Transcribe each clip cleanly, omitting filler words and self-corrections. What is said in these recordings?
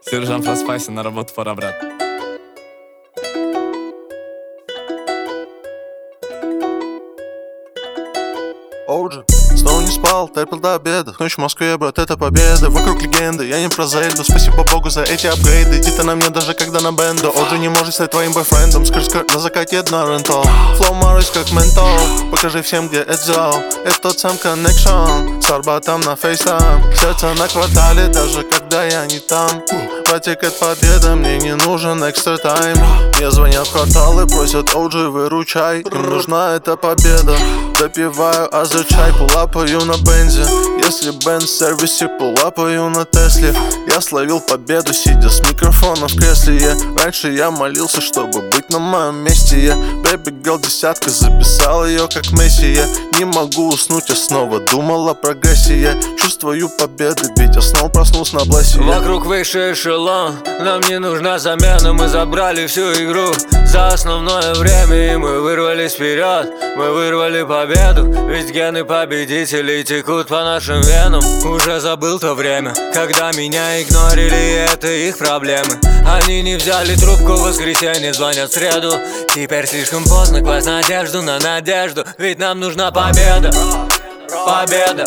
Сержант, просыпайся, на работу пора, брат. Оуджи, снова не спал, терпел до обеда. Ночь в Москве, брат, это победа. Вокруг легенды, я не про Зельду. Спасибо Богу за эти апгрейды. Иди-то на мне даже когда на бенду. Оуджи не может стать твоим бойфрендом. Скр-скр на закате на рентал. Флоу Марис как ментол. Покажи всем, где Эдзо. Это тот сам коннекшн. С Арбатом на фейстайм. Сердце на квартале, даже когда я не там. Потекает победа, мне не нужен экстра тайм. Мне звонят в кварталы, просят Оуджи, выручай. Им нужна эта победа. Допиваю азерчай, пулапаю на бензе. Если бенз в сервисе, пулапаю на Тесле. Я словил победу, сидя с микрофоном в кресле. Раньше я молился, чтобы быть на моем месте. Baby girl десятка, записал ее как Месси. Не могу уснуть, я снова думал о прогрессе. Чувствую победы, ведь я снова проснулся на блессе. Вокруг выше эшелон, нам не нужна замена. Мы забрали всю игру за основное время, и мы вырвались вперед. Мы вырвали победу, ведь гены победителей текут по нашим венам. Уже забыл то время, когда меня игнорили, и это их проблемы. Они не взяли трубку в воскресенье, звонят в среду. Теперь слишком поздно класть надежду на надежду, ведь нам нужна победа. Победа,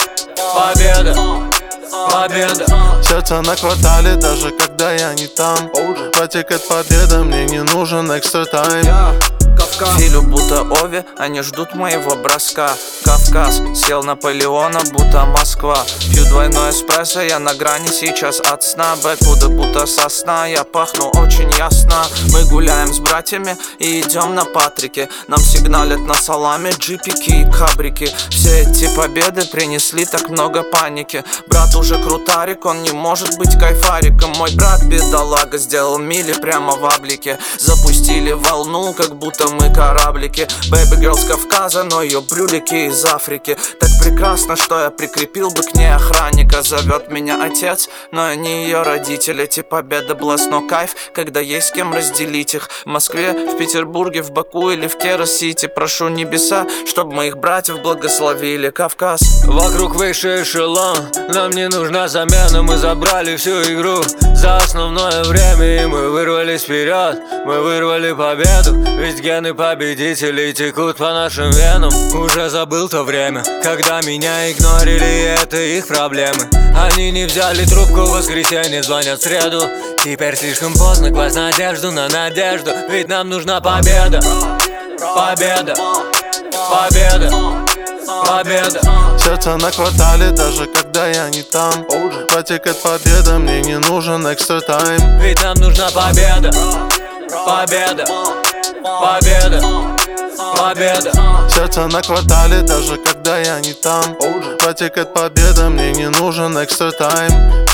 победа, победа. Сердце на квартале, даже когда я не там. Потекает победа, мне не нужен экстра тайм. Филю будто Ови, они ждут моего броска. Кавказ, съел Наполеона, будто Москва. Пью двойной эспрессо, я на грани сейчас от сна. Бэквуда будто сосна, я пахну очень ясно. Мы гуляем с братьями и идем на Патрике. Нам сигналят на саламе джипики и кабрики. Все эти победы принесли так много паники. Брат уже крутарик, он не может быть кайфариком. Мой брат бедолага сделал мили прямо в аблике. Запустили волну, как будто мы кораблики. Baby girl с Кавказа, но ее брюлики из Африки. Так прекрасно, что я прикрепил бы к ней охранника. Зовет меня отец, но не ее родители. Эти победы блеск, но кайф, когда есть с кем разделить их. В Москве, в Петербурге, в Баку или в Кера-Сити. Прошу небеса, чтобы моих братьев благословили. Кавказ. Вокруг выше эшелон, нам не нужна замена. Мы забрали всю игру за основное время, и мы вырвались вперед. Мы вырвали победу, ведь гены победителей текут по нашим венам. Уже забыл то время, когда меня игнорили, и это их проблемы. Они не взяли трубку в воскресенье, звонят в среду. Теперь слишком поздно класть надежду на надежду, ведь нам нужна победа. Победа, победа, победа. Сердце на квартале, даже когда я не там. Потекает победа, мне не нужен экстра тайм. Ведь нам нужна победа. Победа, победа, победа. Сердце на квартале, даже когда я не там. Потекает победа, мне не нужен экстра тайм.